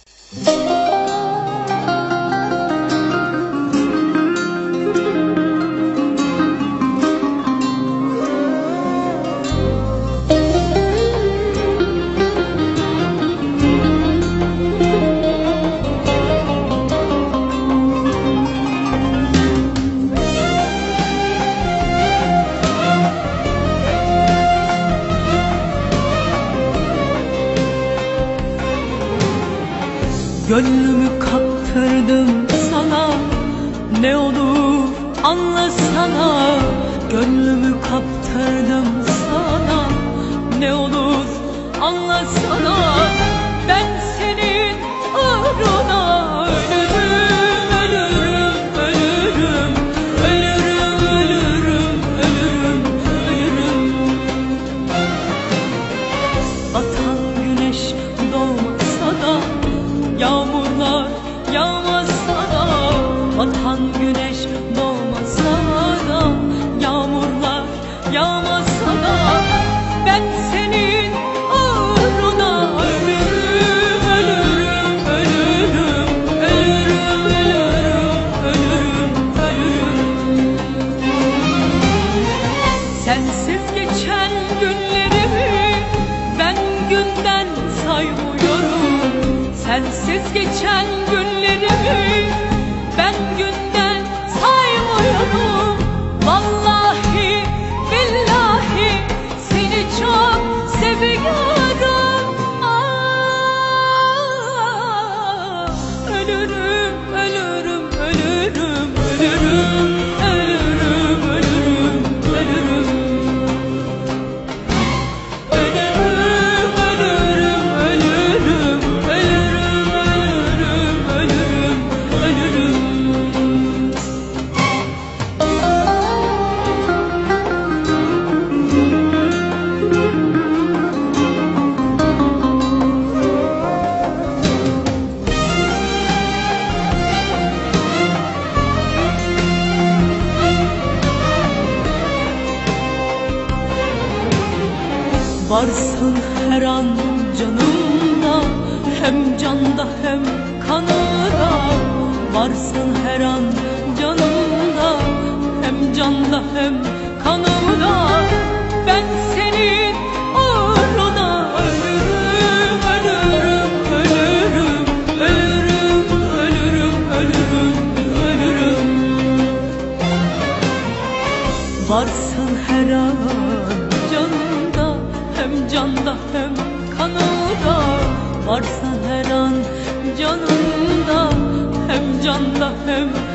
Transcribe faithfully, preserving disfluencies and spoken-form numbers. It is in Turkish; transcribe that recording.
Gönlümü kaptırdım sana, ne olur anlasana. Gönlümü kaptırdım sana, ne olur anlasana. Ben senin uğruna ölürüm, ölürüm, ölürüm, ölürüm, ölürüm, ölürüm, ölürüm. Batan güneş doğmasa da, yağmurlar yağmasa da, batan güneş doğmasa da, yağmurlar yağmasa da, ben senin uğruna ölürüm, ölürüm, ölürüm, ölürüm, ölürüm, ölürüm, ölürüm. Sensiz geçen günlerimi ben günden saymıyorum. Sensiz geçen günlerimi ben günden saymıyorum. Vallahi billahi seni çok seviyorum. Ah, ölürüm, ölürüm, ölürüm, ölürüm, ölürüm, ölürüm, ölürüm. Varsın her an canımda, hem canda hem kanımda. Varsın her an canımda, hem canda hem kanımda. Ben senin uğruna ölürüm, ölürüm, ölürüm, ölürüm, ölürüm, ölürüm, ölürüm. Varsın her an canımda, hem canda hem kanımda. Varsın her an canımda, hem canda hem